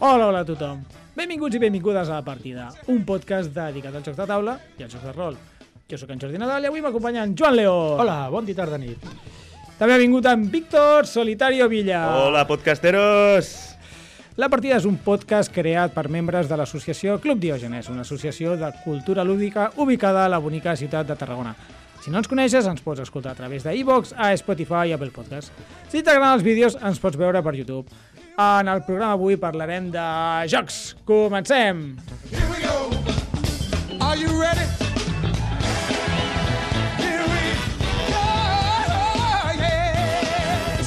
Hola a tothom. Benvinguts i benvingudes a La Partida, un podcast dedicat als jocs de taula i als jocs de rol. Jo sóc en Jordi Nadal i avui m'acompanya en Joan León. Hola, bon dia, tarda, nit. També ha vingut en Víctor Solitario Villa. Hola, podcasteros! La Partida és un podcast creat per membres de l'associació Club Diògenes, una associació de cultura lúdica ubicada a la bonica ciutat de Tarragona. Si no ens coneixes, ens pots escoltar a través d'iVoox, a Spotify i Apple Podcast. Si t'agraden els vídeos, ens pots veure per YouTube. En el programa avui parlarem de jocs. Comencem! Here we go. Are you ready? Here we go. Yeah.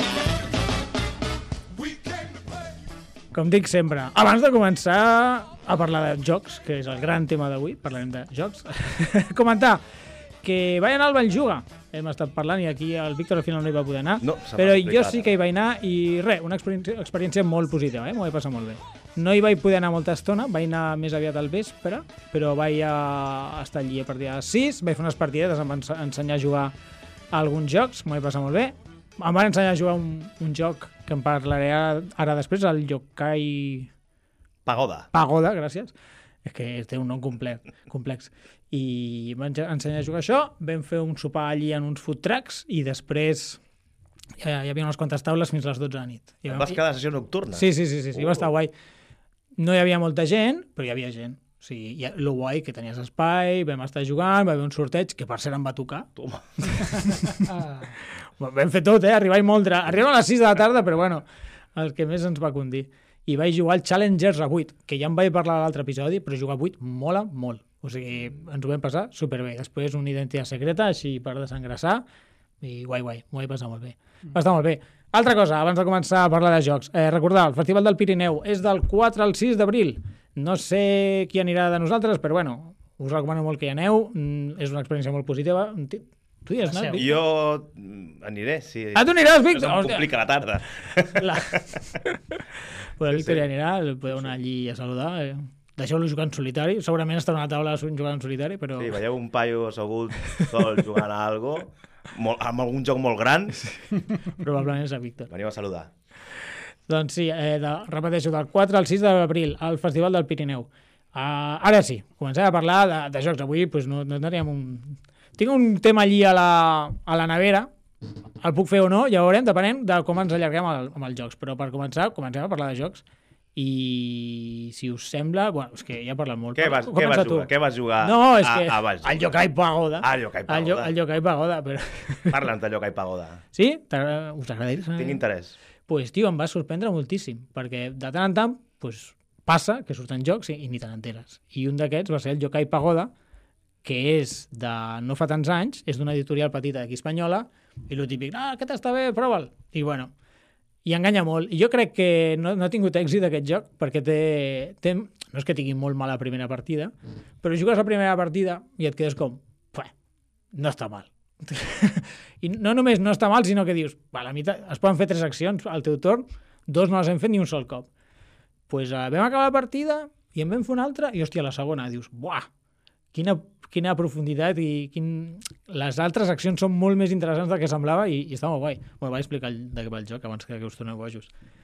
We came to play. Com dic sempre, abans de començar a parlar de jocs, que és el gran tema d'avui, parlarem de jocs, comentar que vaig anar al Valljuga. Hem estat parlant i aquí el Víctor al final no hi va poder anar, No, però jo sí que hi vaig anar i res, una experiència molt positiva, m'ho vaig passar molt bé. No hi vaig poder anar molta estona, vaig anar més aviat al vespre, però vaig estar allí a partir de 6, vaig fer unes partidetes, em van ensenyar a jugar a alguns jocs, m'ho vaig passar molt bé. Em van ensenyar a jugar un joc que en parlaré ara després, el Yokai Pagoda, gràcies. És que té un nom complex. I em van ensenyar a jugar això, vam fer un sopar allí en uns food trucks i després hi havia unes quantes taules fins a les 12 de la nit. Vas quedar a sessió nocturna? Sí, va estar guai. No hi havia molta gent, però hi havia gent. O sigui, lo guai que tenies espai, vam estar jugant, va haver un sorteig, que per cert em va tocar. Toma. Vam fer tot, arribàvem a les 6 de la tarda, però bueno, el que més ens va condir. I vaig jugar al Challengers a 8, que ja en vaig parlar a l'altre episodi, però jugar a 8 mola molt. O sigui, ens ho vam passar superbé. Després una identitat secreta, així per desengressar, i guai, m'ho vaig passar molt bé. Va estar molt bé. Altra cosa, abans de començar a parlar de jocs, recordar, el Festival del Pirineu és del 4 al 6 d'abril. No sé qui anirà de nosaltres, però bueno, us recomano molt que hi aneu. És una experiència molt positiva. Tu hi has anat, Vic? Jo aniré, sí. Ah, tu aniràs, Vic? Em complica la tarda. Pues el Víctor hi anirà, el podeu anar allí a saludar. Deixeu-lo jugar en solitari. Segurament estarà a una taula jugant en solitari, però... Sí, veieu un paio assegut sol jugant a algo, amb algun joc molt gran. Probablement és a Víctor. Veniu a saludar. Doncs sí, repeteixo, del 4 al 6 d'abril, al Festival del Pirineu. Ara sí, comencem a parlar de jocs. Avui pues, no teníem un... Tinc un tema allí a la nevera, el puc fer o no, ja veurem, depenent de com ens allarguem amb els jocs. Però per començar, comencem a parlar de jocs. I si us sembla... Bueno, és que ja he parlat molt. Què vas jugar? No, és que a Valls? el Yokai Pagoda. El Yokai Pagoda. El Yokai Pagoda, però... Parla'ns de Yokai Pagoda. Sí? Us agradaria? Tinc interès. Pues, tio, em va sorprendre moltíssim, perquè de tant en tant pues, passa que surten jocs i ni te n'enteres. I un d'aquests va ser el Yokai Pagoda, que és de no fa tants anys, és d'una editorial petita d'aquí espanyola, i el típic, aquest està bé, prova'l. I bueno, i enganya molt. I jo crec que no ha tingut èxit aquest joc, perquè no és que tingui molt mala primera partida, però jugues la primera partida i et quedes com, no està mal. I no només no està mal, sinó que dius, a la meitat es poden fer 3 accions al teu torn, 2 no les hem fet ni un sol cop. Pues vam acabar la partida i en vam fer una altra i, hòstia, la segona, dius, buah, quina profunditat i les altres accions són molt més interessants del que semblava i està molt guai. Bueno, vaig explicar de què va el joc abans que us torneu bojos.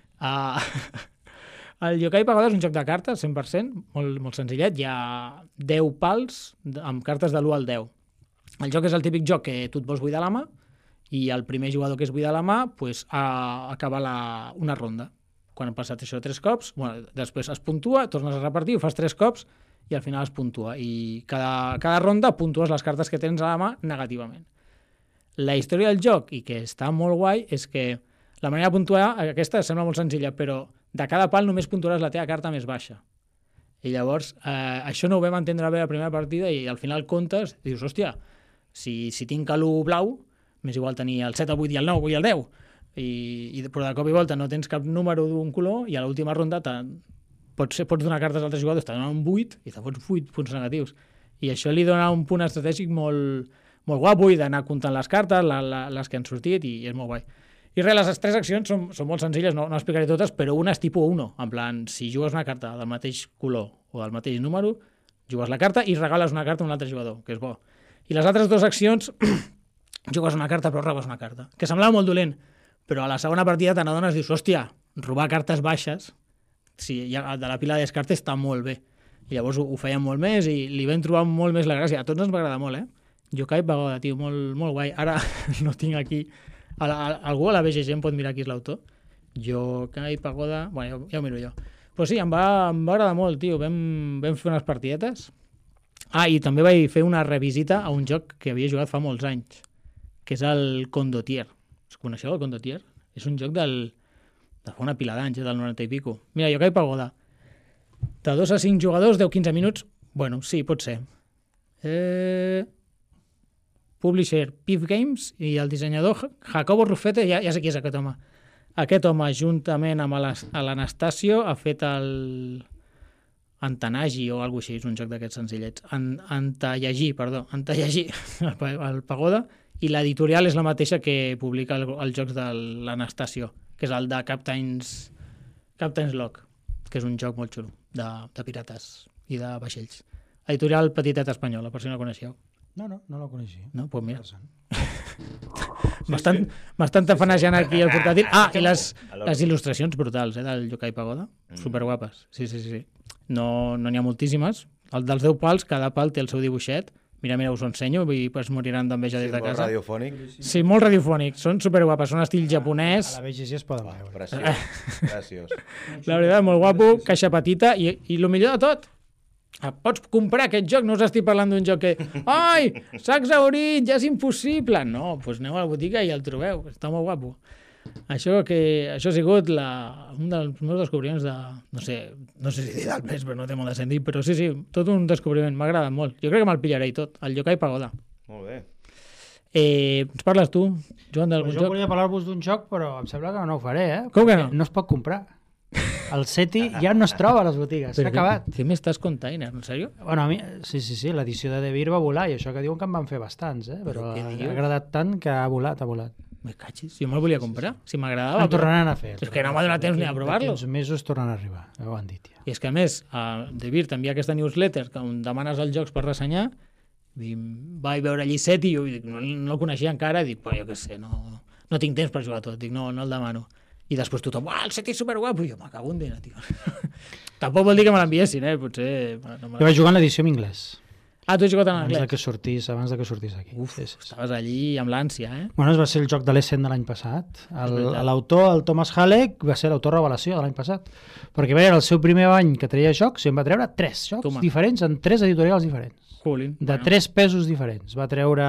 El Yokai Pagoda és un joc de cartes, 100%, molt senzillet. Hi ha 10 pals amb cartes de l'1 al 10. El joc és el típic joc que tu et vols buidar la mà i el primer jugador que es buida la mà pues, acaba una ronda. Quan han passat això 3 cops, després es puntua, tornes a repartir, ho fas 3 cops i al final es puntua. I cada ronda puntues les cartes que tens a la mà negativament. La història del joc, i que està molt guai, és que la manera de puntuar, aquesta sembla molt senzilla, però de cada pal només puntuaràs la teva carta més baixa. I llavors, això no ho vam entendre bé a la primera partida i al final comptes, i dius, hòstia, si tinc l'1 blau, m'és igual tenir el 7, el 8 i el 9 i el 10. Però de cop i volta no tens cap número d'un color i a l'última ronda pots donar cartes als altres jugadors, t'ha donat un 8 i te fots 8 punts negatius. I això li dona un punt estratègic molt, molt guapo i d'anar comptant les cartes, les que han sortit, i és molt guai. I res, les 3 accions són molt senzilles, no explicaré totes, però una és tipus 1, en plan, si jugues una carta del mateix color o del mateix número, jugues la carta i regales una carta a un altre jugador, que és bo. I les altres 2 accions, jugues una carta però robes una carta, que semblava molt dolent, però a la segona partida te n'adones i dius, hòstia, robar cartes baixes sí, ja, de la pila de Descartes està molt bé. I llavors ho feien molt més i li vam trobar molt més la gràcia. A tots ens va agradar molt, Yokai Pagoda, tio, molt, molt guai. Ara no tinc aquí... Algú a la BGG em pot mirar qui és l'autor. Yokai Pagoda... Bueno, ja ho miro jo. Però sí, em va agradar molt, tio. Vam fer unes partidetes. I també vaig fer una revisita a un joc que havia jugat fa molts anys, que és el Condottiere. Us coneixeu el Condottiere? És un joc de fa una pila d'anys, del 90 i pico. Mira, Yokai Pagoda. De 2 a 5 jugadors, 10-15 minuts. Bueno, sí, pot ser. Publisher, Pif Games, i el dissenyador Jacobo Rufete, ja sé qui és aquest home. Aquest home, juntament amb l'Anastasio, ha fet el Antanagi o alguna cosa així, és un joc d'aquests senzillets. Antallagí, el Pagoda, i l'editorial és la mateixa que publica els jocs de l'Anastasio, que és el de Captain's Log, que és un joc molt xulo de pirates i de vaixells. Editorial Petitet Espanyola, per si no la coneixeu. No la coneixia. No? Doncs mira. M'estan tafanejant aquí el portàtil. I les il·lustracions brutals del Yokai Pagoda. Superguapes. Sí. No n'hi ha moltíssimes. El dels 10 pals, cada pal té el seu dibuixet. Mira, us ho ensenyo i es moriran d'enveja des de casa. Molt radiofònic. Sí, molt radiofònic. Són superguapes, són estil japonès. A la BGG es poden veure. Preciós. La veritat, molt guapo, caixa petita i el millor de tot, pots comprar aquest joc, no us estic parlant d'un joc que ai, s'ha exhaurit, ja és impossible. No, doncs aneu a la botiga i el trobeu, està molt guapo. Això ha sigut un dels meus descobriments de, no sé si dir del mes, però no té molt de sentit, però sí, tot un descobriment, m'ha agradat molt. Jo crec que me'l pillaré i tot, el Yokai Pagoda. Molt bé. Ens parles tu, Joan, d'algun Jo joc? volia parlar-vos d'un joc, però em sembla que no ho faré, Com que no? No es pot comprar. El SETI ja no es troba a les botigues, s'ha acabat. Què m'estàs container, en sèrio? Bueno, a mi, sí, l'edició de De Beer va volar, i això que diuen que en van fer bastants, però què dius? ha agradat tant que ha volat. Me cachis, jo me'l volia comprar, si m'agradava. En tornaran a fer. És que no m'ha donat temps ni a provar-lo. D'aquí uns mesos tornen a arribar, ho han dit ja. I és que a més, De Beer t'envia aquesta newsletter on demanes els jocs per ressenyar, i vaig veure allí SETI i jo dic, no el coneixia encara, i dic, jo què sé, no tinc temps per jugar tot, dic, no el demano. I després tothom, el SETI és superguapo, i jo m'acabo un dina, tio. Tampoc vol dir que me l'enviessin, potser... Jo vaig jugar en l'edició en anglès. Tu has jugat en Abans anglès? de que sortís aquí. Sí. Estaves allí amb l'ànsia, Bueno, va ser el joc de l'Essen de l'any passat. L'autor, el Thomas Halleck, va ser l'autor revelació de l'any passat. Perquè era el seu primer any que treia jocs i en va treure 3 jocs diferents en 3 editorials diferents. De 3 pesos diferents. Va treure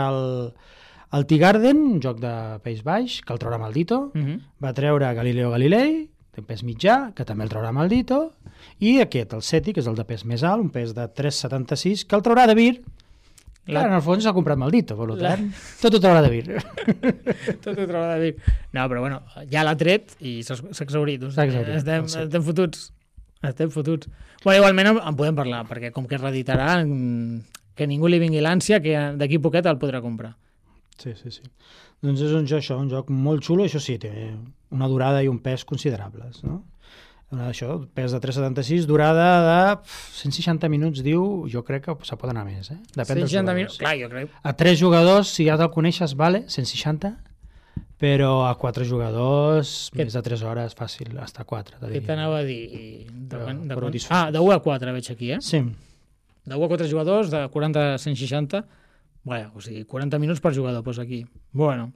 el Tea Garden, un joc de peix baix, que el traurà Maldito. Va treure Galileo Galilei, de pes mitjà, que també el traurà Maldito. I aquest, el SETI, que és el de pes més alt, un pes de 3,76, que el traurà De Beer, que en el fons s'ha comprat Maldito, per tant, tot ho traurà De Beer. Tot ho traurà De Beer. No, però bueno, ja l'ha tret i s'ha exhaurit. Estem fotuts. Bueno, igualment en podem parlar, perquè com que es reeditarà, que ningú li vingui l'ànsia, que d'aquí poquet el podrà comprar. Sí. Doncs és un joc molt xulo, això sí, té una durada i un pes considerables, no? Això, pes de 3,76, durada de 160 minuts, diu, jo crec que se pot anar més, Depèn dels jugadors. Clar, jo crec. A 3 jugadors, si ja te'l coneixes, vale, 160, però a 4 jugadors, més de 3 hores, fàcil, hasta 4. Què t'anava a dir? De 1 a 4 veig aquí, Sí. De 1 a 4 jugadors, de 40 a 160, o sigui, 40 minuts per jugador, doncs aquí. Bueno,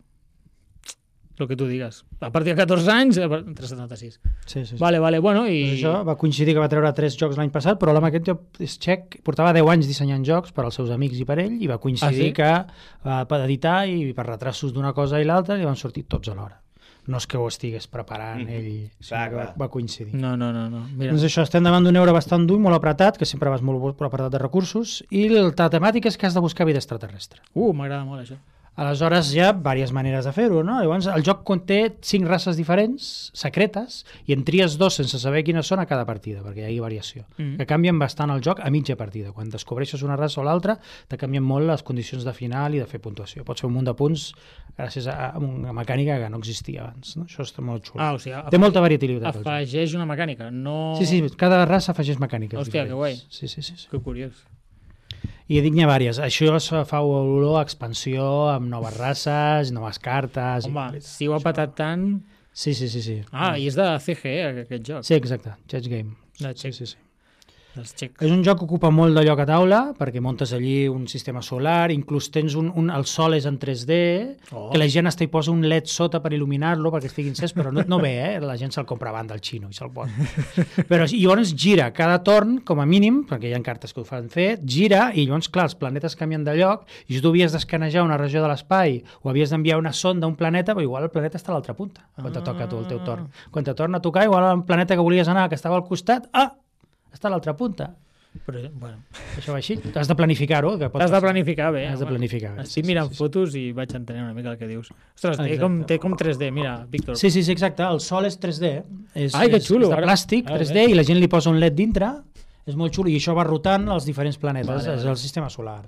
el que tu digues. A partir de 14 anys, 3,76. Sí. Vale, bueno, i... Doncs això va coincidir que va treure 3 jocs l'any passat, però l'home aquest és txec, portava 10 anys dissenyant jocs per als seus amics i per ell, i va coincidir que per editar i per retrasos d'una cosa i l'altra, i van sortir tots alhora. No és que ho estigués preparant ell, sinó que va coincidir. No. Mira. Doncs això, estem davant d'un euro bastant dur, molt apretat, que sempre vas molt apretat de recursos, i la temàtica és que has de buscar vida extraterrestre. M'agrada molt això. Aleshores hi ha diverses maneres de fer-ho, no? Llavors el joc conté 5 races diferents, secretes, i en tries 2 sense saber quines són a cada partida, perquè hi ha variació, que canvien bastant el joc a mitja partida. Quan descobreixes una raça o l'altra, te canvien molt les condicions de final i de fer puntuació. Pots fer un munt de punts gràcies a una mecànica que no existia abans, no? Això està molt xulo. O sigui, té molta variabilitat. Afegeix una mecànica, no... Sí, cada raça afegeix mecàniques. Hòstia, que guai. Sí. Que curiós. I dic, n'hi ha diverses. Això fa olor a expansió, amb noves races, noves cartes... Home, si ho ha patat tant... Sí. I és de CGE, aquest joc. Sí, exacte, Chess Game. De Check. Sí. Dels Check. És un joc que ocupa molt de lloc a taula, perquè muntes allí un sistema solar, inclús tens el sol és en 3D, que la gent hasta hi posa un LED sota per il·luminar-lo perquè estigui encès, però no ve, la gent se'l compra abans del xino i se'l posa. Però llavors gira cada torn, com a mínim, perquè hi ha cartes que ho fan fer, gira i llavors, clar, els planetes canvien de lloc i si tu havies d'escanejar una regió de l'espai o havies d'enviar una sonda a un planeta, però igual el planeta està a l'altra punta, quan te toca a tu el teu torn. Quan te torna a tocar, igual el planeta que volies anar, que estava al costat, està a l'altra punta. Però, bueno. Això va així. Has de planificar-ho. Has de planificar bé. Has de planificar bé. Estic mirant fotos i vaig entenent una mica el que dius. Ostres, té com 3D, mira, Víctor. Sí, exacte. El sol és 3D. Ai, que xulo. És de plàstic, 3D, i la gent li posa un LED dintre. És molt xulo. I això va rotant els diferents planetes. Vale. És el sistema solar.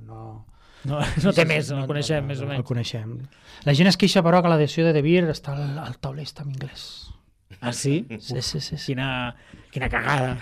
No té més, el coneixem, més o menys. El coneixem. La gent es queixa, però, que l'edició de De Beer està al tauler està en anglès. Ah, sí? Sí. Quina cagada.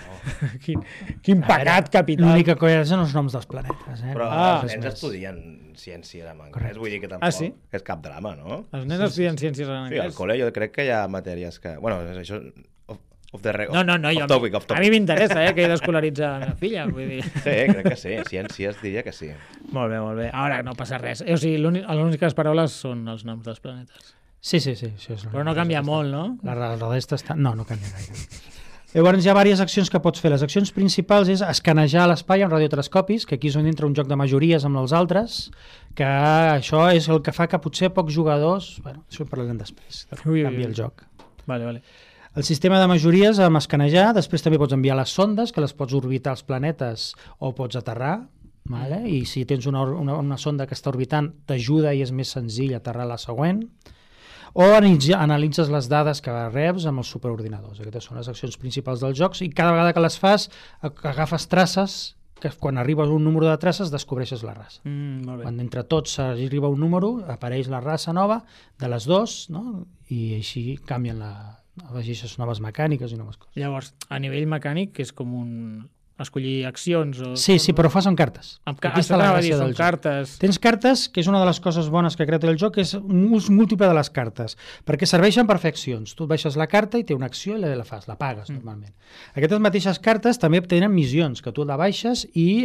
Quin pecat capital. L'única cosa són els noms dels planetes. Però els nens estudien ciències en anglès, vull dir que tampoc és cap drama, no? Els nens estudien ciències en anglès? Sí, al col·le jo crec que hi ha matèries que... Bueno, això... Off topic. A mi m'interessa, que he d'escolaritzar la meva filla. Vull dir. Sí, crec que sí. Ciències diria que sí. Molt bé. Ara no passa res. O sigui, les úniques paraules són els noms dels planetes. Sí. Això és però no canvia molt, no? La resta està... No canvia gaire. Llavors hi ha diverses accions que pots fer. Les accions principals és escanejar l'espai amb radiotelescopis, que aquí és on entra un joc de majories amb els altres, que això és el que fa que potser pocs jugadors... Bueno, això ho parlarem després, canvia el joc. Vale. El sistema de majories amb escanejar, després també pots enviar les sondes, que les pots orbitar als planetes o pots aterrar, vale? I si tens una sonda que està orbitant, t'ajuda i és més senzill aterrar la següent. O analitzes les dades que reps amb els superordinadors. Aquestes són les accions principals dels jocs i cada vegada que les fas agafes traces, que quan arriba un número de traces descobreixes la raça. Quan entre tots arriba un número, apareix la raça nova de les dos, no? I així canvien afegeixes noves mecàniques i noves coses. Llavors, a nivell mecànic és com escollir accions o... Sí, però ho fas amb cartes. Aquí està la gràcia del joc. Cartes. Tens cartes, que és una de les coses bones que crea el joc, que és un ús múltiple de les cartes, perquè serveixen per fer accions. Tu baixes la carta i té una acció i la fas, la pagues normalment. Aquestes mateixes cartes també tenen missions, que tu la baixes i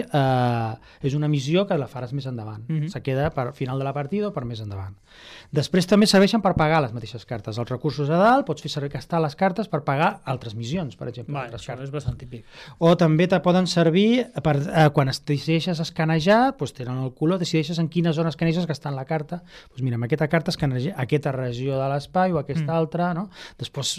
és una missió que la faràs més endavant. Se queda per final de la partida o per més endavant. Després també serveixen per pagar les mateixes cartes. Els recursos a dalt pots fer servir gastar les cartes per pagar altres missions, per exemple. Això és bastant típic. O també poden servir per, quan decideixes escanejar, tenen el color, decideixes en quina zona escaneges gastant la carta. Mira, amb aquesta carta escaneja aquesta regió de l'espai o aquesta altra, no? Després,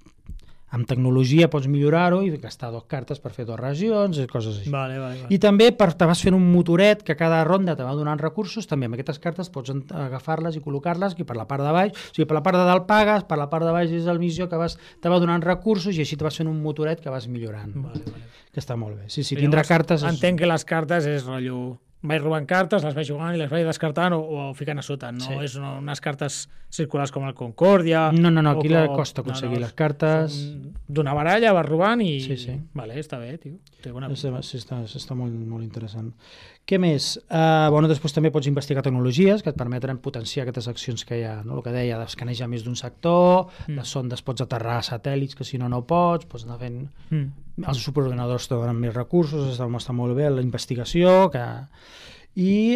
amb tecnologia pots millorar-ho i gastar 2 cartes per fer 2 regions i coses així. Vale. I també te vas fent un motoret que cada ronda te va donant recursos, també amb aquestes cartes pots agafar-les i col·locar-les i per la part de baix, o sigui, per la part de dalt pagues, per la part de baix és el missió que te va donant recursos i així te vas fent un motoret que vas millorant. Que està molt bé. Sí, tindrà cartes... Entenc que les cartes és rotllo... Vaig robant cartes, les vaig jugant i les vaig descartant o ficant a sota. No és unes cartes circulars com el Concòrdia... No, aquí costa aconseguir les cartes... D'una baralla vas robant i... Sí. Vale, està bé, tio. Sí, està molt interessant. Què més? Després també pots investigar tecnologies que et permeten potenciar aquestes accions que hi ha, no? El que deia, d'escanejar més d'un sector, les sondes pots aterrar a satèl·lits que si no pots anar fent... Els superordenadors te donen més recursos, està molt bé la investigació, i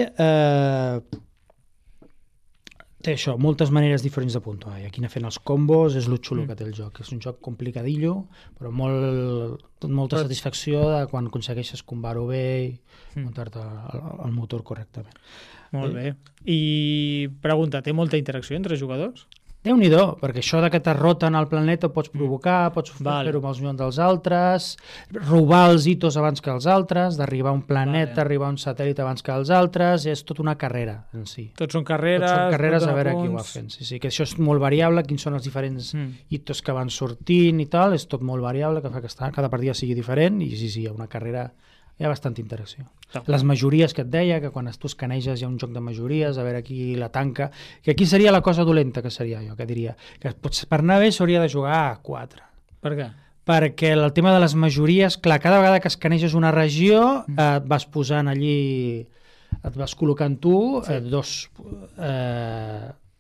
té això, moltes maneres diferents de puntuar. I aquí anar fent els combos és el xulo que té el joc. És un joc complicadillo, però molta satisfacció de quan aconsegueixes combar-ho bé i muntar-te el motor correctament. Molt bé. I pregunta, té molta interacció entre jugadors? Déu-n'hi-do, perquè això de que t'arroten al planeta ho pots provocar, pots fer-ho amb els milions dels altres, robar els hitos abans que els altres, d'arribar a un planeta, arribar a un satèl·lit abans que els altres, és tota una carrera en si. Tots són carreres a veure qui ho va fent. Sí, que això és molt variable, quins són els diferents hitos que van sortint i tal, és tot molt variable, que fa que cada partida sigui diferent, i sí, hi ha una carrera... Hi ha bastanta interacció. Les majories que et deia, que quan tu escaneges hi ha un joc de majories, a veure qui la tanca, que aquí seria la cosa dolenta que seria jo, que diria, que per anar bé s'hauria de jugar a 4. Per què? Perquè el tema de les majories, clar, cada vegada que escaneges una regió et vas posant allí, et vas col·locant tu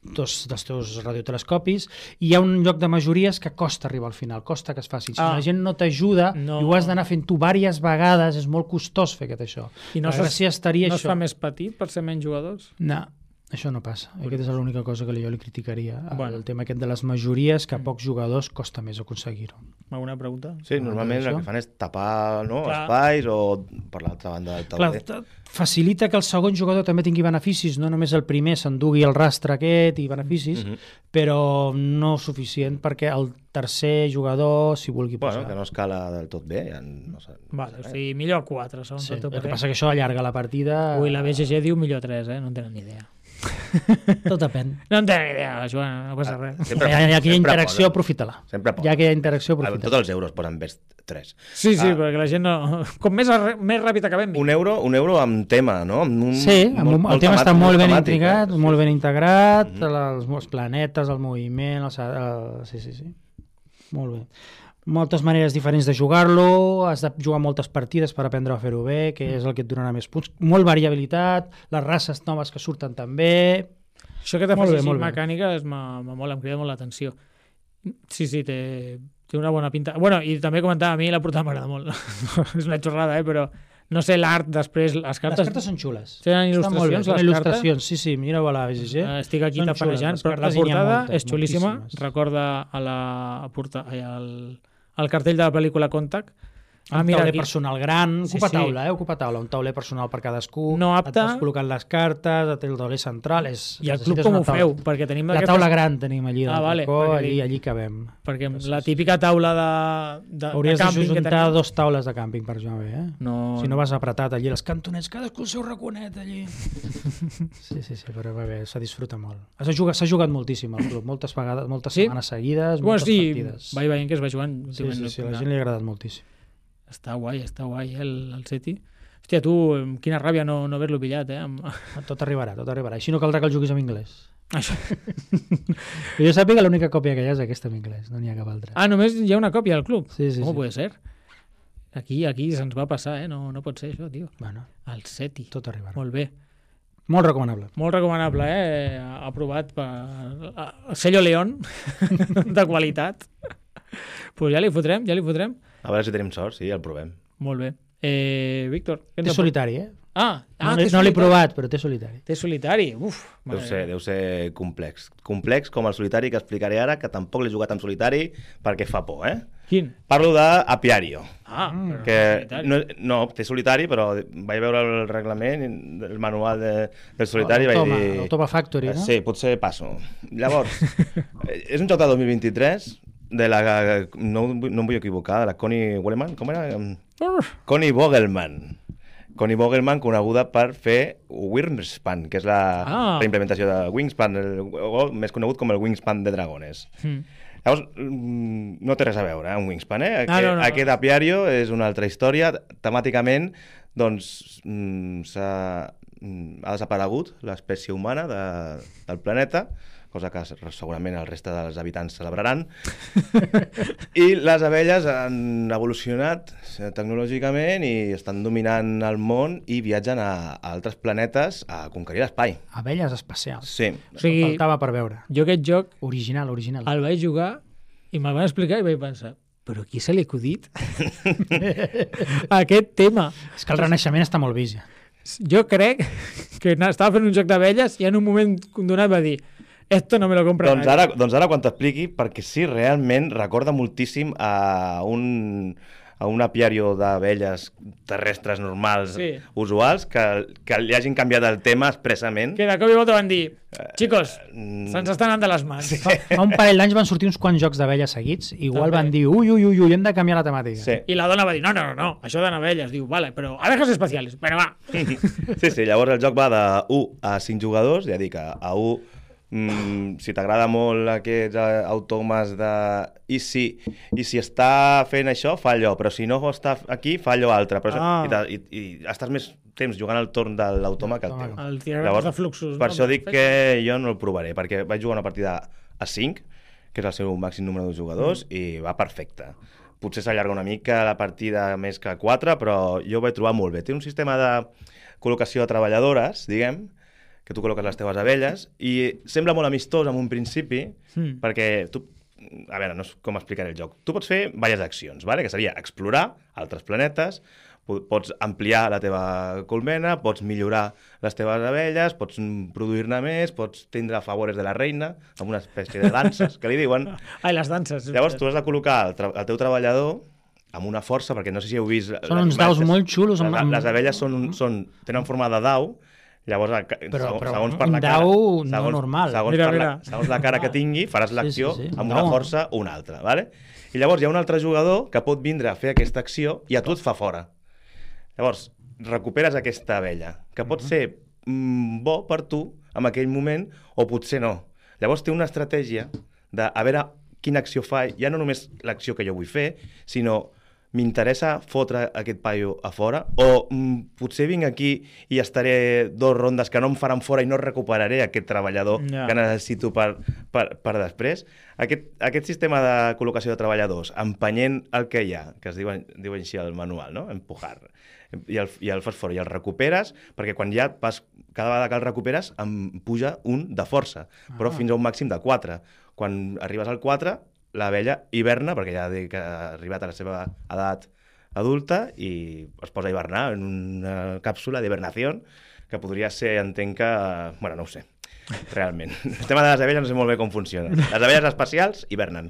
dos dels teus radiotelescopis, i hi ha un joc de majories que costa arribar al final, costa que es faci. Si la gent no t'ajuda i ho has d'anar fent tu diverses vegades, és molt costós fer això. I no es fa més petit per ser menys jugadors? No, això no passa. Aquesta és l'única cosa que jo li criticaria. El tema aquest de les majories, que a pocs jugadors costa més aconseguir-ho. Alguna pregunta? Sí, normalment el que fan és tapar espais o per l'altra banda del tauler. Facilita que el segon jugador també tingui beneficis, no només el primer s'endugui el rastre aquest i beneficis, però no suficient perquè el tercer jugador s'hi vulgui posar. Bueno, que no escala del tot bé. Ja no sé, vale, o sigui, millor 4, segons el teu parer. El que passa que això allarga la partida... Ui, la BGG diu millor 3, no en tenen ni idea. Tot depèn. No en tenen idea, Joan, no passa res. Hi ha aquella interacció, aprofita-la. Sempre hi ha aquella interacció, aprofita-la. Tots els euros posen més 3. Sí, perquè la gent no... Com més ràpid acabem... Un euro amb tema, no? El tema està molt ben integrat, molt ben integrat, els planetes, el moviment... Sí. Molt bé. Moltes maneres diferents de jugar-lo, has de jugar moltes partides per aprendre a fer-ho bé, que és el que et donarà més punts. Molt variabilitat, les races noves que surten també... Això que t'afegeixi mecànica em crida molt l'atenció. Sí, té una bona pinta. Bueno, i també comentava, a mi la portada m'agrada molt. És una xorrada, però no sé l'art després... Les cartes són xules. Tenen il·lustracions, les il·lustracions, sí, mireu a la BGG. Estic aquí tafanejant, però la portada és xulíssima. Recorda el cartell de la pel·lícula Contact. Un tauler personal gran, ocupa taula, un tauler personal per cadascú, no apte, et vas col·locant les cartes, el tauler central... I el club com ho feu? Perquè tenim la taula gran tenim allí, allí cabem. Perquè la típica taula de hauries càmping... Hauries de juntar 2 taules de càmping per jugar bé, Si no vas apretat allí, els cantonets, cadascú el seu raconet allí. Sí, però bé, se disfruta molt. S'ha jugat moltíssim al club, moltes vegades, moltes setmanes seguides, moltes partides. Vaig veient que es va jugant. Sí, a la gent li ha agradat moltíssim. Està guai, el City. Hòstia, tu, quina ràbia no haver-lo pillat, Tot arribarà. Així no caldrà que el juguis en anglès. Això. Jo sàpiga que l'única còpia que hi ha és aquesta en anglès, no n'hi ha cap altra. Només hi ha una còpia al club? Sí. Com pot ser? Aquí se'ns va passar, no pot ser això, tio. Bueno, el City. Tot arribarà. Molt bé. Molt recomanable. Molt recomanable, aprovat per Sello León, de qualitat. Pues ja li fotrem. A veure si tenim sort, sí, el provem. Molt bé. Víctor? Té solitari, no l'he provat, però té solitari. Té solitari? Uf. Deu ser complex. Complex com el solitari que explicaré ara, que tampoc l'he jugat en solitari perquè fa por, Quin? Parlo d'Apiario. Que no, té solitari, però vaig veure el reglament, el manual del solitari i vaig dir... L'Automa Factory, no? Sí, potser passo. Llavors, és un joc de 2023 de la... No em vull equivocar, de la Connie Wellman, com era? Connie Vogelman. Connie Vogelman, coneguda per fer Wingspan, que és la implementació de Wingspan, més conegut com el Wingspan de Dragones. Llavors, no té res a veure amb Wingspan, Aquest Apiario és una altra història. Temàticament, doncs, ha desaparegut l'espècie humana del planeta, cosa que segurament el reste dels habitants celebraran, i les abelles han evolucionat tecnològicament i estan dominant el món i viatgen a altres planetes a conquerir l'espai. Abelles espacials. Sí. O sigui, faltava per veure. Jo aquest joc... Original. El vaig jugar i me'l van explicar i vaig pensar, però qui se li ha acudit aquest tema? És que el Renaixement està molt vist. Jo crec que estava fent un joc d'abelles i en un moment donat va dir esto no me lo compra nadie. Doncs ara quan t'expliqui, perquè sí, realment recorda moltíssim a un apiario d'abelles terrestres normals, usuals, que li hagin canviat el tema expressament. Que de cop i volta van dir, chicos, se'ns estan anant de les mans. Sí. Fa un parell d'anys van sortir uns quants jocs d'abelles seguits, igual van dir, ui, hem de canviar la temàtica. Sí. I la dona va dir, no, això d'abelles, diu, vale, però abejas espaciales, però va. Sí, llavors el joc va de 1 a 5 jugadors, ja dic, a 1... si t'agrada molt aquests autòmats de i si està fent això fa allò, però si no està aquí fa allò altre, i estàs més temps jugant al torn de l'autòmat que el teu. Llavors, de fluxos, per això dic que jo no el provaré, perquè vaig jugar una partida a 5, que és el seu màxim número de jugadors, i va perfecte. Potser s'allarga una mica la partida més que 4, però jo ho vaig trobar molt bé. Té un sistema de col·locació de treballadores, diguem, que tu col·loques les teves abelles, i sembla molt amistós en un principi, perquè tu... A veure, no és com explicaré el joc. Tu pots fer diverses accions, vale? Que seria explorar altres planetes, pots ampliar la teva colmena, pots millorar les teves abelles, pots produir-ne més, pots tindre favores de la reina, amb una espècie de danses, que li diuen. Ai, les danses. Llavors tu has de col·locar el teu treballador amb una força, perquè no sé si heu vist... Són uns daus molt xulos. Les abelles tenen forma de dau. Llavors, segons per la cara... Un dau no normal. Segons la cara que tingui, faràs l'acció amb una força o una altra. Vale? I llavors hi ha un altre jugador que pot vindre a fer aquesta acció i a tu et fa fora. Llavors, recuperes aquesta abella, que pot ser bo per tu en aquell moment o potser no. Llavors té una estratègia de a veure quina acció fa, ja no només l'acció que jo vull fer, sinó m'interessa fotre aquest paio a fora o potser vinc aquí i estaré 2 rondes que no em faran fora i no recuperaré aquest treballador que necessito per després. Aquest sistema de col·locació de treballadors, empenyent el que hi ha, que es diuen així al manual, no? Empujar, i el fas fora i el recuperes, perquè quan ja cada vegada que el recuperes em puja un de força, però fins a un màxim de 4. Quan arribes al 4, l'abella hiberna, perquè ja ha arribat a la seva edat adulta i es posa a hibernar en una càpsula d'hibernació que podria ser, entenc que... Bueno, no ho sé, realment. El tema de les abelles no sé molt bé com funciona. Les abelles espacials hibernen.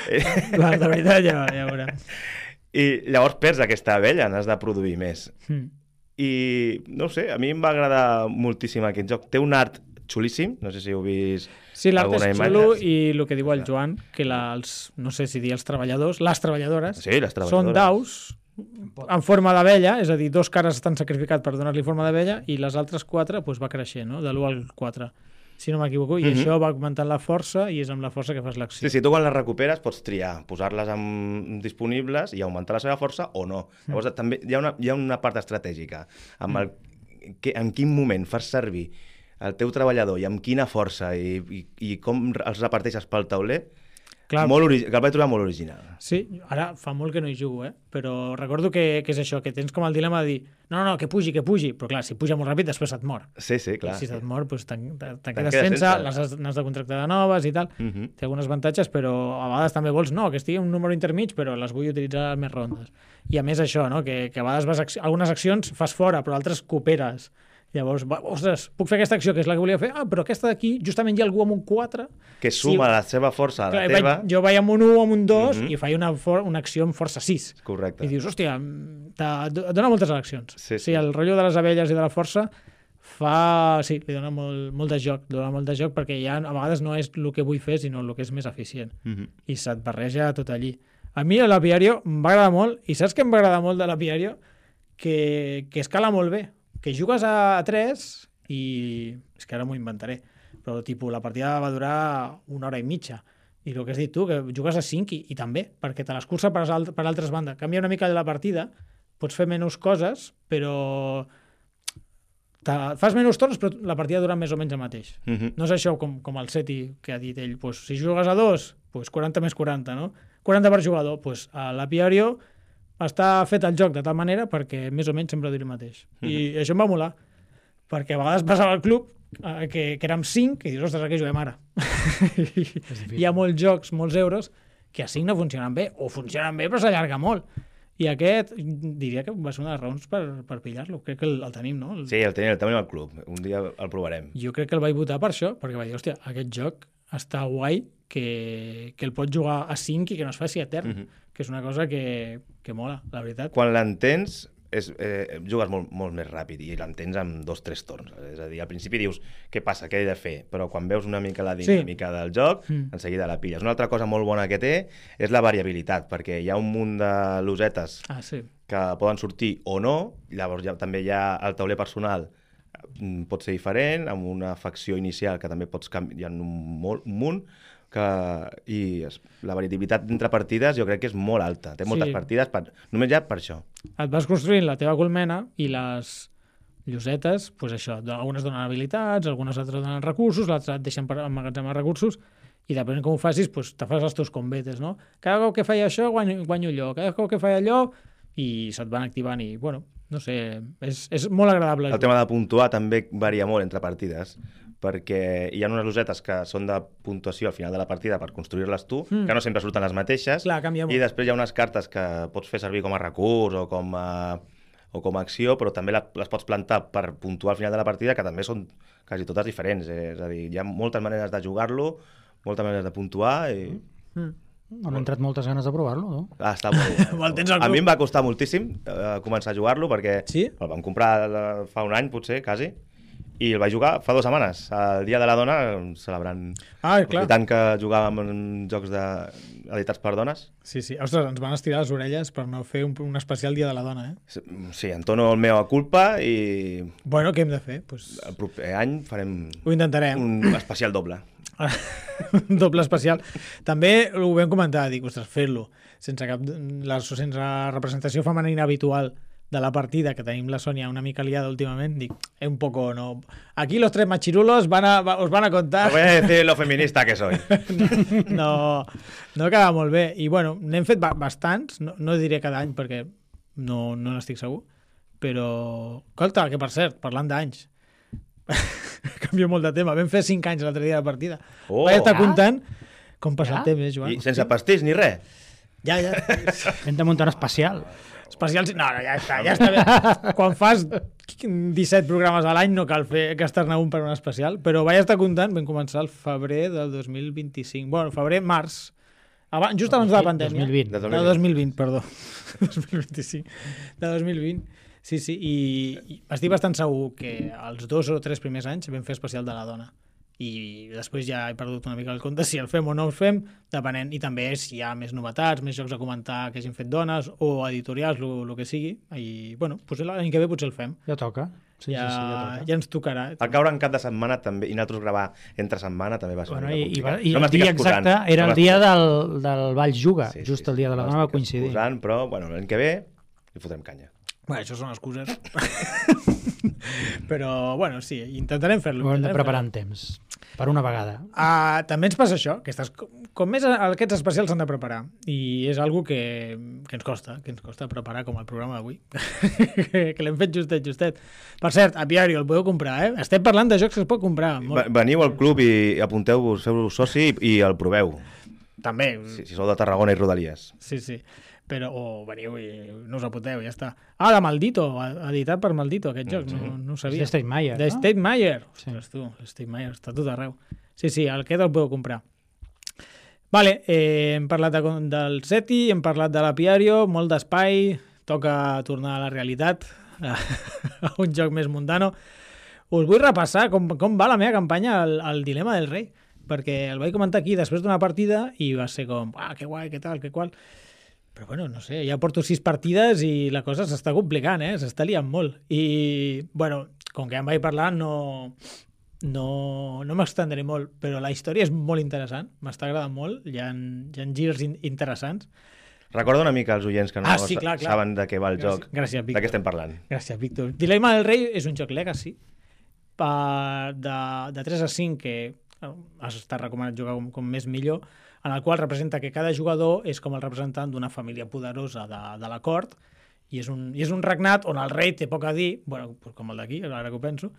La veritat ja veuràs. I llavors perds aquesta abella, n'has de produir més. I, no sé, a mi em va agradar moltíssim aquest joc. Té un art xulíssim, no sé si heu vist... Sí, l'art és xulo i el que diu el Joan, que no sé si dir els treballadors, les treballadores, són daus en forma d'abella, és a dir, 2 cares estan sacrificats per donar-li forma d'abella i les altres 4 va creixent, no? De l'1 al 4, si no m'equivoco, i això va augmentant la força i és amb la força que fas l'acció. Sí, tu quan les recuperes pots triar, posar-les disponibles i augmentar la seva força o no. Llavors també hi ha una part estratègica, en quin moment fas servir el teu treballador i amb quina força i com els reparteixes pel tauler, que el vaig trobar molt original. Sí, ara fa molt que no hi jugo, però recordo que és això, que tens com el dilema de dir no, que pugi, però clar, si puja molt ràpid després et mor. Sí, clar. I si et mor, doncs te'n quedes sense, n'has de contractar de noves i tal. Té algunes avantatges, però a vegades també vols, que estigui un número intermig, però les vull utilitzar més rondes. I a més això, que a vegades algunes accions fas fora, però altres cooperes. Llavors, ostres, puc fer aquesta acció, que és la que volia fer, però aquesta d'aquí, justament hi ha algú amb un 4... Que suma la seva força a la teva... Jo vaig amb un 1 o amb un 2 i faig una acció amb força 6. Correcte. I dius, hòstia, dona moltes eleccions. Sí, el rotllo de les abelles i de la força li dona molt de joc, perquè ja a vegades no és el que vull fer, sinó el que és més eficient. I se't barreja tot allí. A mi l'Apiario em va agradar molt, i saps què em va agradar molt de l'Apiario? Que escala molt bé. Que jugues a 3 i... És que ara m'ho inventaré, però la partida va durar 1 hora i mitja. I el que has dit tu, que jugues a 5 i també, perquè te l'escurça per altres bandes. Canvia una mica de la partida, pots fer menys coses, però... Fas menys torns, però la partida dura més o menys el mateix. No és això com el Seti, que ha dit ell. Si jugues a 2, 40 més 40, no? 40 per jugador. A l'Apiario està fet el joc de tal manera perquè més o menys sempre duri el mateix. I això em va molar, perquè a vegades passava al club que érem 5 i dius, ostres, a què juguem ara? Hi ha molts jocs, molts euros, que a 5 no funcionen bé, o funcionen bé però s'allarga molt. I aquest diria que va ser una de les raons per pillar-lo. Crec que el tenim, no? Sí, el tenim al club. Un dia el provarem. Jo crec que el vaig votar per això, perquè vaig dir, hòstia, aquest joc està guai, que el pots jugar a 5 i que no es faci etern, que és una cosa que mola, la veritat. Quan l'entens, jugues molt més ràpid i l'entens en 2-3 torns. És a dir, al principi dius, què passa, què he de fer? Però quan veus una mica la dinàmica del joc, en seguida la pilles. Una altra cosa molt bona que té és la variabilitat, perquè hi ha un munt de losetes que poden sortir o no, llavors també hi ha el tauler personal, pot ser diferent, amb una facció inicial que també pots canviar, hi ha un munt, i la variabilitat entre partides jo crec que és molt alta. Té moltes partides només ja per això. Et vas construint la teva colmena i les llosetes, doncs això, algunes donen habilitats, algunes altres donen recursos, l'altre et deixen emmagatzemar recursos, i depèn com ho facis, doncs te fas els teus combetes, no? Cada cop que faig això guanyo allò, cada cop que faig allò, i se't van activant i, bueno, no sé, és molt agradable. El tema de puntuar també varia molt entre partides, perquè hi ha unes losetes que són de puntuació al final de la partida per construir-les tu, que no sempre surten les mateixes, Clar, canvia molt. i després hi ha unes cartes que pots fer servir com a recurs o com a acció, però també les pots plantar per puntuar al final de la partida, que també són quasi totes diferents. És a dir, hi ha moltes maneres de jugar-lo, moltes maneres de puntuar i... Han entrat moltes ganes de provar-lo, no? Està molt bé. El tens al A club. mi em va costar moltíssim començar a jugar-lo, perquè Sí? el vam comprar fa un any, potser, quasi, i el vaig jugar fa 2 setmanes, el Dia de la Dona, celebrant, Clar. aprofitant que jugàvem en jocs editats per dones. Sí. Ostres, ens van estirar les orelles per no fer un especial Dia de la Dona, Sí, entono el meu a culpa i Bueno, què hem de fer? Pues... el proper any farem Ho intentarem. un especial doble. Un doble especial. També ho vam comentar, dic, ostres, fer-lo sense representació femenina habitual de la partida, que tenim la Sònia una mica liada últimament, dic, un poco no... Aquí los 3 machirulos os van a contar... Voy a decir lo feminista que soy. No acaba molt bé. I bueno, n'hem fet bastants, no diré cada any perquè no n'estic segur, però... Escolta, que per cert, parlant d'anys, canvio molt de tema, vam fer 5 anys l'altre dia de partida. Vaig estar comptant com passa el temps, Joan. I sense pastís ni res. Ja. Hem de muntar un especial. Especials... No, ja està bé. Quan fas 17 programes a l'any no cal fer gastar-ne un per un especial, però vaig estar comptant, vam començar el febrer del 2025. Bueno, març, just abans de la pandèmia. 2020. De 2020, perdó. 2025. De 2020. Sí, i estic bastant segur que els 2 o 3 primers anys vam fer especial de la dona. I després ja he perdut una mica el compte si el fem o no el fem, depenent, i també si hi ha més novetats, més jocs a comentar que hagin fet dones o editorials, el que sigui, i bueno, l'any que ve potser el fem. Ja toca. Sí, ja toca. Ja ens tocarà. El caure en cap de setmana també, i nosaltres gravar entre setmana també va ser una mica complicat. I el dia exacte era el dia del Valls Juga, just el dia de la dona va coincidir. Però bueno, l'any que ve li fotrem canya. Bueno, això són excuses. Però, bueno, sí, intentarem fer-lo. Ho hem de preparar en temps, per una vegada. També ens passa això, que com més aquests especials s'han de preparar, i és algo que ens costa preparar, com el programa d'avui, que l'hem fet justet. Per cert, a Piario el podeu comprar, Estem parlant de jocs que es pot comprar. Veniu al club i apunteu-vos, feu-vos soci i el proveu. També. Si sou de Tarragona i Rodalies. Sí. Però veniu i no us apunteu, ja està. De Maldito, editat per Maldito, aquest joc, no ho sabia. De State Meyer, de State Meyer. Ostres, tu, State Meyer, està tot arreu. Sí, aquest el podeu comprar. Vale, hem parlat del SETI, hem parlat de l'Apiario, molt d'espai, toca tornar a la realitat, a un joc més mundano. Us vull repassar com va la meva campanya al Dilema del Rei, perquè el vaig comentar aquí després d'una partida i va ser com, que guai, que tal, que qual... Però bueno, no sé, ja porto 6 partides i la cosa s'està complicant, s'està liant molt. I, bueno, com que ja em vaig parlar, no m'estendré molt, però la història és molt interessant, m'està agradant molt, hi ha girs interessants. Recorda una mica als oients que no sí, clar. saben de què va el joc, Gràcies, Víctor. de què estem parlant. Gràcies, Víctor. Dilema del Rei és un joc Legacy de 3 a 5 que està recomanat jugar com més millor, en el qual representa que cada jugador és com el representant d'una família poderosa de la cort, i és un regnat on el rei té poc a dir, bueno, com el d'aquí, ara que ho penso,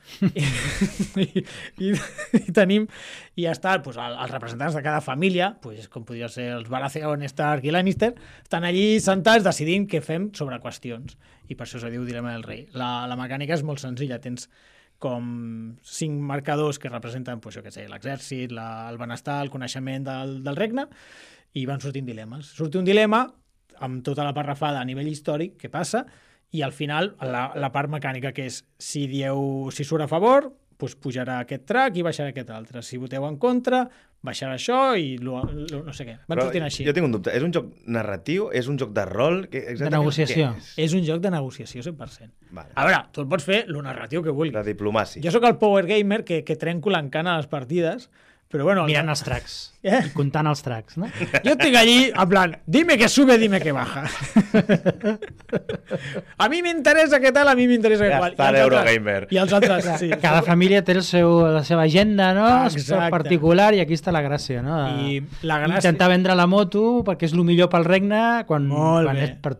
i tenim, i ja està, els representants de cada família, com podria ser els Baratheon, Stark i Lannister, estan allí sentats decidint què fem sobre qüestions, i per això se diu Dilema del Rei. La mecànica és molt senzilla, tens com 5 marcadors que representen l'exèrcit, el benestar, el coneixement del regne, i van sortint dilemes. Surt un dilema amb tota la parrafada a nivell històric, què passa, i al final la part mecànica, que és si surt a favor, doncs pujarà aquest track i baixarà aquest altre. Si voteu en contra, baixarà això i no sé què. Van sortint així. Jo tinc un dubte. És un joc narratiu? És un joc de rol? De negociació. És un joc de negociació 100%. Vale. A veure, tu el pots fer lo narratiu que vulguis. De diplomàcia. Jo sóc el power gamer que trenco l'encana a les partides, però bueno... Mirant els tracks. I comptant els tracks, no? Jo estic allí, en plan, dime que sube, dime que baja. A mi m'interessa què tal, a mi m'interessa què qual. Ja està l'Eurogamer. I els altres, sí. Cada família té la seva agenda, no? Particular, i aquí està la gràcia, no? I la gràcia... Intentar vendre la moto perquè és el millor pel regne quan és per tu.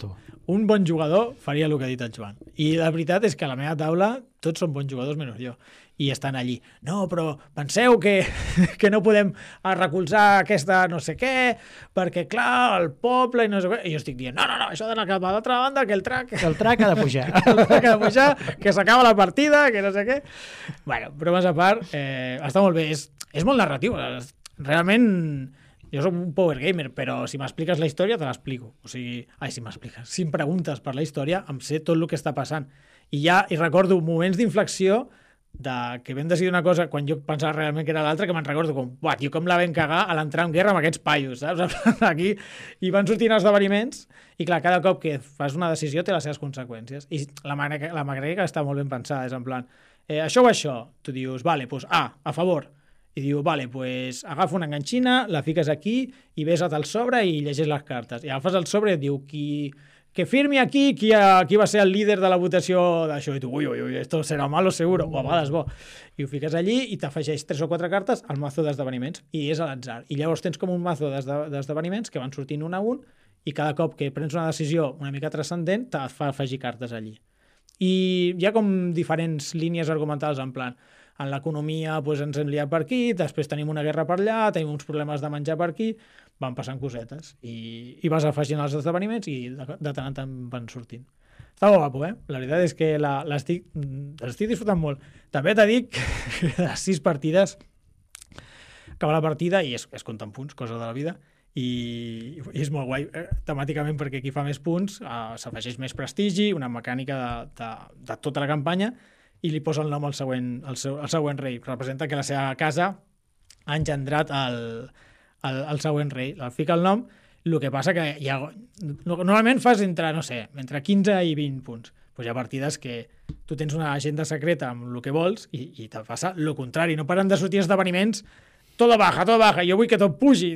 un bon jugador faria el que ha dit el Joan. I la veritat és que a la meva taula tots són bons jugadors menys jo. I estan allí. No, però penseu que no podem recolzar aquesta no sé què, perquè, clar, el poble i no sé què. I jo estic dient, no, això d'anar cap a l'altra banda, que el trac... El trac ha de pujar. El trac ha de pujar, que s'acaba la partida, que no sé què. Bueno, bromes a part, està molt bé. És molt narratiu. Realment, jo soc un power gamer, però si m'expliques la història, te l'explico. O sigui, si em preguntes per la història, em sé tot el que està passant. I recordo moments d'inflexió que vam decidir una cosa quan jo pensava realment que era l'altra, que me'n recordo com, buah, tio, com la vam cagar a l'entrar en guerra amb aquests paios, saps? Aquí, i van sortint esdeveniments, i clar, cada cop que fas una decisió té les seves conseqüències. I la mecànica està molt ben pensada, és en plan, això o això, tu dius, vale, doncs a favor, i diu, vale, pues agafa una enganxina, la fiques aquí i besa't el sobre i llegeix les cartes. I agafes el sobre i et diu, que firmi aquí qui va ser el líder de la votació d'això. I tu, ui, esto serà malo seguro, o a vegades bo. I ho fiques allí i t'afegeix 3 o 4 cartes al mazo d'esdeveniments i és a l'atzar. I llavors tens com un mazo d'esdeveniments que van sortint un a un i cada cop que prens una decisió una mica transcendent te fa afegir cartes allí. I hi ha com diferents línies argumentals en plan, en l'economia doncs ens hem liat per aquí, després tenim una guerra per allà, tenim uns problemes de menjar per aquí, van passant cosetes i vas afegint els esdeveniments i de tant en tant van sortint. Està molt guapo, La veritat és que l'estic disfrutant molt. També t'he dit que de les 6 partides acaba la partida i es compten punts, cosa de la vida, i és molt guai temàticament perquè qui fa més punts s'afegeix més prestigi, una mecànica de tota la campanya i li posa el nom al següent rei. Representa que la seva casa ha engendrat el següent rei. El fica el nom, el que passa que normalment fas entre 15 i 20 punts. Pues hi ha partides que tu tens una agenda secreta amb el que vols i te passa el contrari. No paren de sortir esdeveniments, todo baja, jo vull que tot pugi.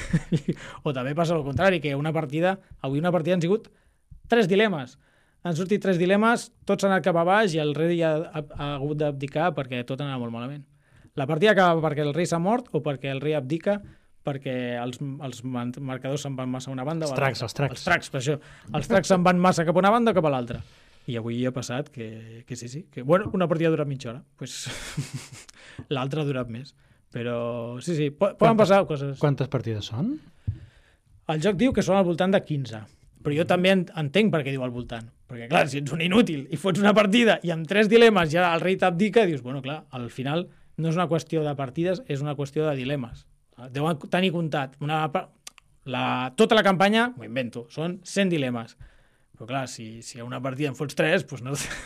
O també passa el contrari, que avui una partida han sigut 3 dilemes. Han sortit 3 dilemes, tots han anat cap a baix i el rei ha hagut d'abdicar perquè tot anava molt malament. La partida acaba perquè el rei s'ha mort o perquè el rei abdica perquè els marcadors se'n van massa a una banda o a l'altra. Els tracs, per això. Els tracs se'n van massa cap a una banda o cap a l'altra. I avui ha passat que sí. Que, bueno, una partida ha durat mitja hora. Pues, l'altra ha durat més. Però sí, poden passar coses. Quantes partides són? El joc diu que són al voltant de 15. Però jo també entenc per què diu al voltant. Perquè, clar, si ets un inútil i fots una partida i amb 3 dilemes ja el rei t'abdica, dius, bueno, clar, al final no és una qüestió de partides, és una qüestió de dilemes. Deuen tenir comptat. Tota la campanya, m'ho invento, són 100 dilemes. Però, clar, si a una partida en fots 3, doncs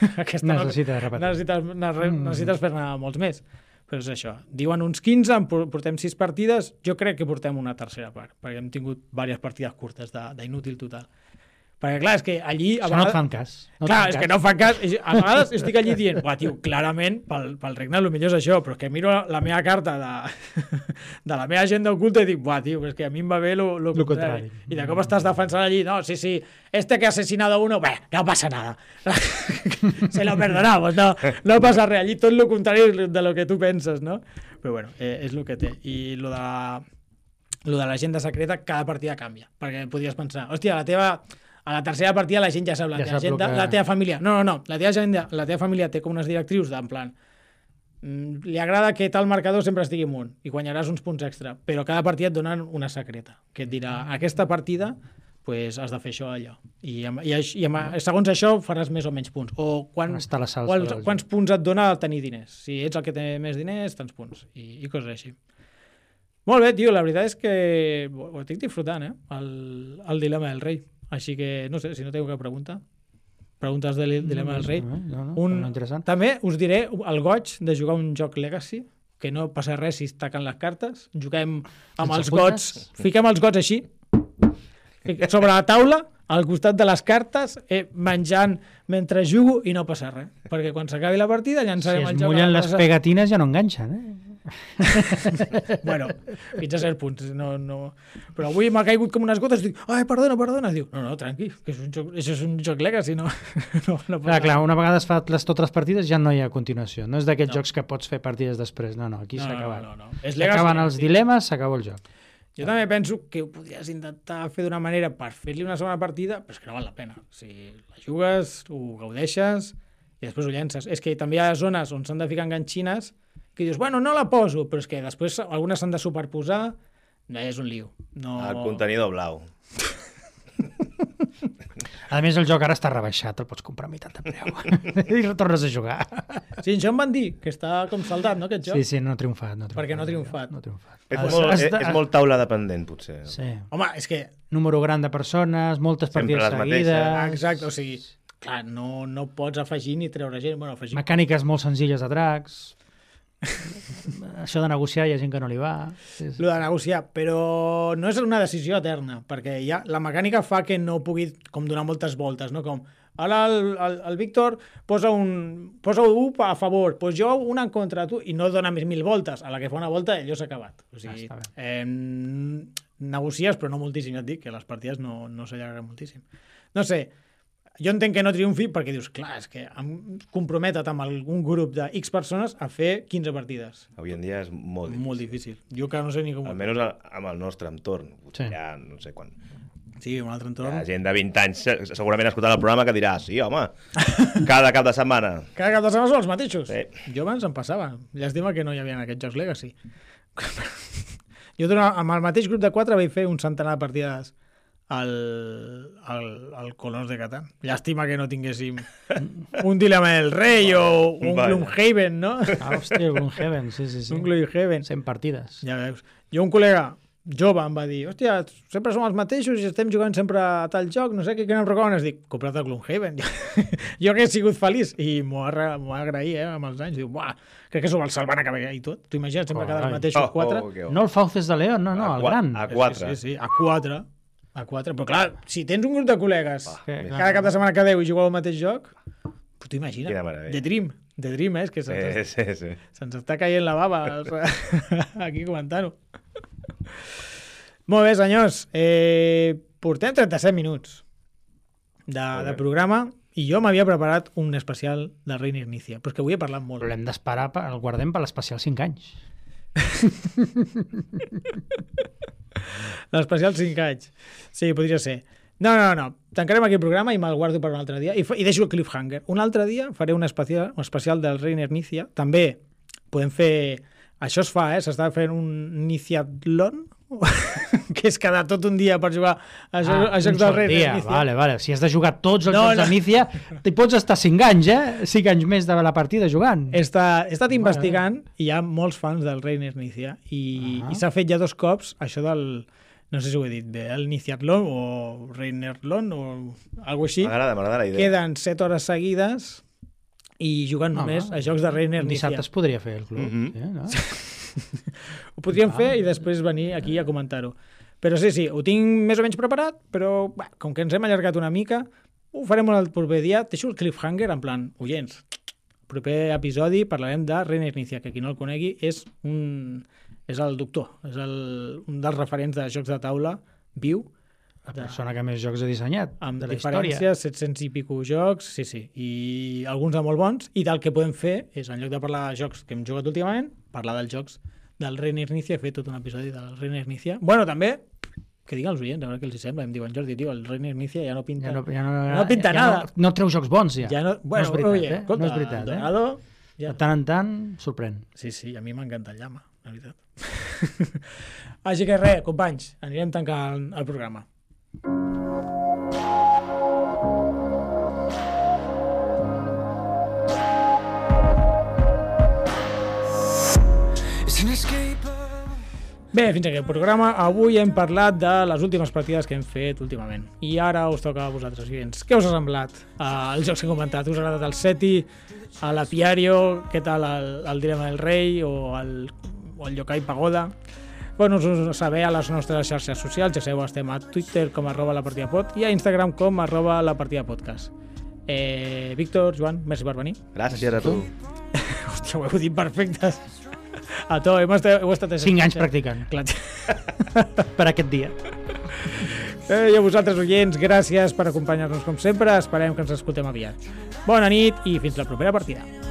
necessites fer-ne molts més. Però és això. Diuen uns 15, portem 6 partides, jo crec que portem una tercera part, perquè hem tingut diverses partides curtes d'inútil total. Perquè, clar, és que allí... No et fan cas. Que no fan cas. A vegades estic allí dient, tio, clarament, pel regne el millor és això, però és que miro la meva carta de la meva agenda oculta i dic, tio, és que a mi em va bé lo contrari. I de cop estàs defensant allí, no, sí, este que ha asesinado uno, no pasa nada. Se lo perdonamos, no passa res. Allí tot lo contrari de lo que tu penses, no? Però bueno, és el que té. I lo de l'agenda secreta, cada partida canvia. Perquè podries pensar, hòstia, a la tercera partida la gent ja sap la teva família. No. La teva família té com unes directrius en plan li agrada que tal marcador sempre estigui amunt i guanyaràs uns punts extra, però cada partida et donen una secreta que et dirà aquesta partida pues, has de fer això allò. I segons això faràs més o menys punts. O quants punts et dona tenir diners. Si ets el que té més diners, tants punts. I coses així. Molt bé, tio, la veritat és que ho estic disfrutant, el dilema del rei. Així que, no sé, si no teniu cap pregunta, preguntes del dilema del rei. També us diré el goig de jugar un joc Legacy, que no passa res si es taquen les cartes. Juguem amb els gots, fiquem els gots així, sobre la taula, al costat de les cartes, menjant mentre jugo i no passa res. Perquè quan s'acabi la partida llançarem el joc. Si es mullen les pegatines ja no enganxen, Bueno, fins a cert punt no. Però avui m'ha caigut com unes gotes i dic, perdona, diu, no, tranqui, que això és un joc Legacy, no clar, una vegada es fa totes les partides ja no hi ha continuació, no és d'aquests jocs que pots fer partides després, no, aquí s'acaba. És Legacy, s'acaben els dilemes, s'acaba el joc. Jo també penso que ho podries intentar fer d'una manera per fer-li una segona partida, però és que no val la pena. O sigui, la jugues, ho gaudeixes i després ho llences. És que també hi ha zones on s'han de ficar enganxines que dius, bueno, no la poso, però és que després algunes s'han de superposar, és un lío. No... El contenidor blau. A més, el joc ara està rebaixat, el pots comprar a meitat de preu i retornes a jugar. Sí, això em van dir, que està com saldat, no, aquest joc? Sí, no ha triomfat. Perquè no ha triomfat. No ha triomfat. És molt taula dependent, potser. Sí. Home, és que... Número gran de persones, moltes Sempre partides les mateixes. seguides... Exacte, o sigui, clar, no pots afegir ni treure gent. Bueno, afegir... Mecàniques molt senzilles de dracs... Això de negociar hi ha gent que no li va. Sí. Lo de negociar, però no és una decisió eterna, perquè ja la mecànica fa que no pugui com donar moltes voltes, no? Com, ara el Víctor posa un a favor, doncs jo una en contra tu, i no dona més 1000 voltes. A la que fa una volta, allò s'ha acabat. O sigui, negocies, però no moltíssim, ja et dic, que les partides no s'allarguen moltíssim. No sé, jo entenc que no triomfi perquè dius, clar, és que em comprometet amb algun grup de X persones a fer 15 partides. Avui en dia és molt difícil. Molt difícil. Jo que no sé ni com... Almenys amb el nostre entorn. Sí. Ja no sé quan... Sí, un altre entorn. Hi ha gent de 20 anys segurament escoltant el programa que dirà, sí, home, cada cap de setmana. Cada cap de setmana són els mateixos. Sí. Jo abans em passava. Llàstima que no hi havia aquests jocs Legacy. Jo amb el mateix grup de 4 vaig fer un centenar de partides al Colons de Catan. Llàstima que no tinguéssim un Dilema del Rei o un Gloomhaven, no? Ah, hòstia, Gloomhaven, sí. Un Gloomhaven. 100 partides. Ja veus. Jo un col·lega jove em va dir, hòstia, sempre som els mateixos i estem jugant sempre a tal joc, no sé què no em recomanes. Dic, compra't el Gloomhaven. Jo que he sigut feliç i m'ho ha agraït amb els anys. Diu, buah, crec que s'ho el van acabar i tot. Tu imagines, sempre quedar els mateixos 4. No el Fauces de León, no, el gran. A 4. Sí, a 4. Però clar, si tens un grup de col·legues cada cap de setmana que 10 i jugueu al mateix joc, pues t'ho imagines. The Dream, és que se'ns està caient la bava aquí comentant-ho. Molt bé, senyors. Portem 37 minuts de programa i jo m'havia preparat un especial de Reiner Nícia, però és que avui he parlat molt. Però l'hem d'esperar, el guardem per l'especial 5 anys. L'especial 5 anys. Sí, podria ser. No. Tancarem aquí el programa i me'l guardo per un altre dia. I deixo el cliffhanger. Un altre dia faré un especial del Reiner Nícia. També podem fer... Això es fa, s'està fent un Niciatlon, que és quedar tot un dia per jugar a jocs del Reiner Nícia. Vale. Si has de jugar tots els jocs de Nícia, t'hi pots estar 5 anys, 5 anys més de la partida jugant. He estat investigant i hi ha molts fans del Reiner Nícia i s'ha fet ja 2 cops això del... No sé si ho he dit bé, el Niciatlon o Reinerlon o alguna així. M'agrada la idea. Queden 7 hores seguides i jugant només a jocs de Reiner Nícia. Dissabte es podria fer el club. Ho podríem fer i després venir aquí a comentar-ho. Però sí, ho tinc més o menys preparat, però com que ens hem allargat una mica, ho farem el proper dia. Deixo el cliffhanger en plan, oients, proper episodi parlarem de Reiner Nícia, que qui no el conegui és el doctor, és un dels referents de jocs de taula viu. La persona que més jocs ha dissenyat amb de la història. diferències, 700 i pico jocs, sí, i alguns de molt bons, i del que podem fer és, en lloc de parlar de jocs que hem jugat últimament, parlar dels jocs del Reiner Nícia, fer tot un episodi del Reiner Nícia. Bueno, també, que diguin els oients, a veure què els sembla, em diuen, Jordi, tio, el Reiner Nícia ja no pinta, no pinta nada. No treu jocs bons, ja. No és veritat, escolta, no és veritat, el Dorado... De tant en tant, sorprèn. Sí, a mi m'encanta el llama, la veritat. Així que res, companys, anirem tancant el programa. Bé, fins aquí el programa. Avui hem parlat de les últimes partides que hem fet últimament. I ara us toca a vosaltres, oients. Què us ha semblat els jocs que he comentat? Us ha agradat el Seti, l'Apiario, què tal el Dilema del Rei o el Yokai Pagoda? Bueno, us saber a les nostres xarxes socials, ja sabeu, estem a Twitter com @lapartidapod i a Instagram com @lapartidapodcast. Víctor, Joan, merci per venir. Gràcies a tu. Hòstia, ho heu dit perfectes. A to, heu estat 5 anys practicant. Clar. Per aquest dia. I a vosaltres, oients, gràcies per acompanyar-nos com sempre. Esperem que ens escoltem aviat. Bona nit i fins la propera partida.